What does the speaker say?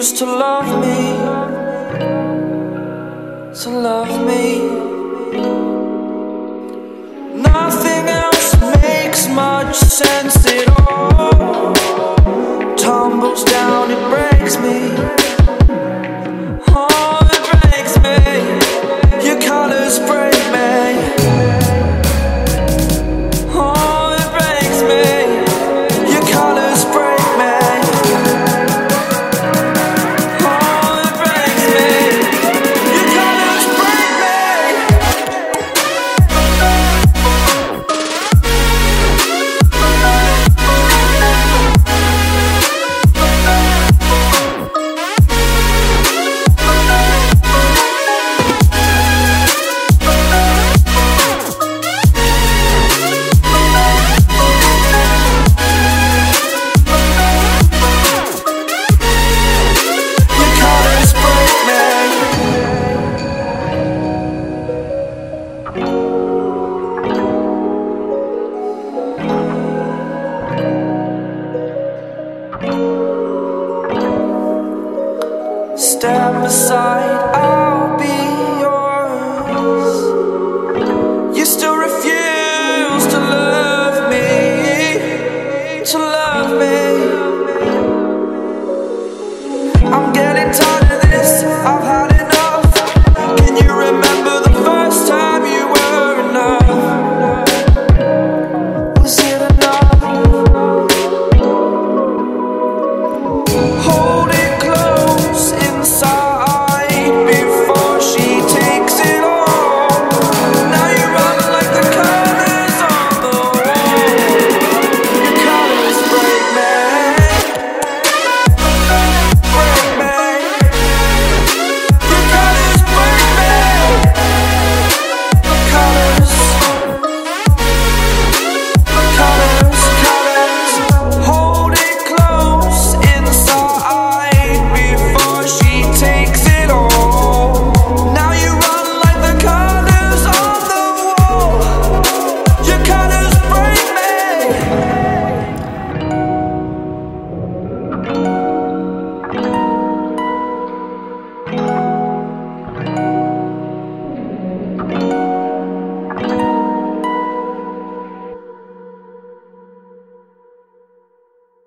used to love me, to love me. Nothing else makes much sense at all. Tumbles down, it breaks me. Oh, it breaks me. Your colors break me. Oh, it breaks me. Your colors break me. Oh, it breaks me. Your colors break me. Step aside.